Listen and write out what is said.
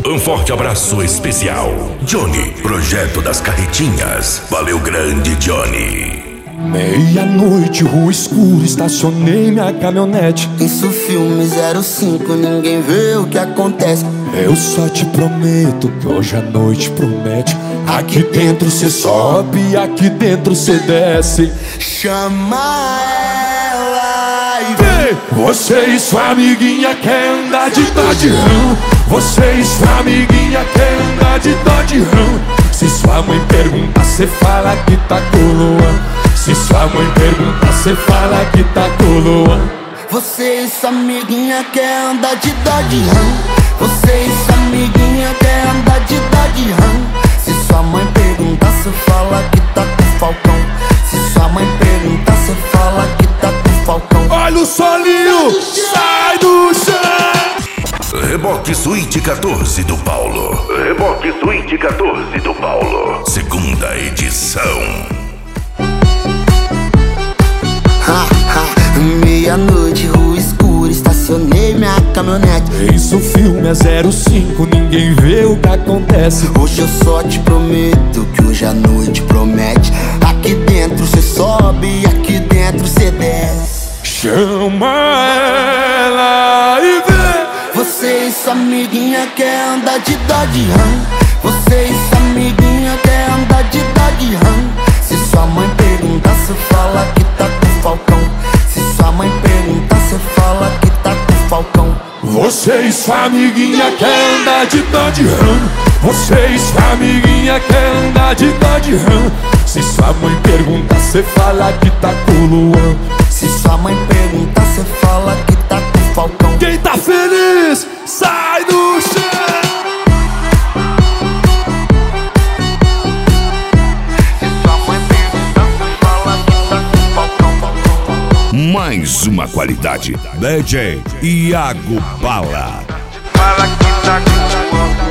Um forte abraço especial. Johnny, projeto das carretinhas. Valeu grande, Johnny. Meia-noite, rua escura, estacionei minha caminhonete. Isso filme 05, ninguém vê o que acontece. Eu só te prometo que hoje a noite promete. Aqui dentro cê sobe, aqui dentro cê desce. Chama ela e vem. Você e sua amiguinha quer andar de Dodge Ram. Você e sua amiguinha quer andar de Dodge Ram. Se sua mãe pergunta, cê fala que tá com o Luan. Se sua mãe pergunta, cê fala que tá com o Luan. Você e sua amiguinha quer andar de Dodge Ram. Você e sua amiguinha quer andar de Dodge Ram. Se sua mãe perguntar, cê fala que tá com o Falcão. Se sua mãe perguntar, cê fala que tá com o Falcão. Olha o solinho, sai do chão. Reboque Suíte 14 do Paulo. Reboque Suíte 14 do Paulo. Segunda edição. Meia-noite, rua escura, estacionei minha caminhonete. Isso filme é 05, ninguém vê o que acontece. Hoje eu só te prometo que hoje a noite promete. Aqui dentro cê sobe, aqui dentro cê desce. Chama ela e vem. Você e sua amiguinha quer andar de Dodge Ram. Você e sua amiguinha quer andar de Dodge Ram. Se sua mãe perguntar, cê fala que tá com o Falcão. Se sua mãe perguntar, cê fala que tá com o Falcão. Você e sua amiguinha quer andar de Dodge Ram. Você e sua amiguinha quer andar de Dodge Ram. Se sua mãe perguntar, cê fala que tá com o Luan. Se sua mãe perguntar, cê fala que tá com o Falcão. Quem tá feliz, sai do chão. Mais uma qualidade. DJ Iago Bala. Fala que tá com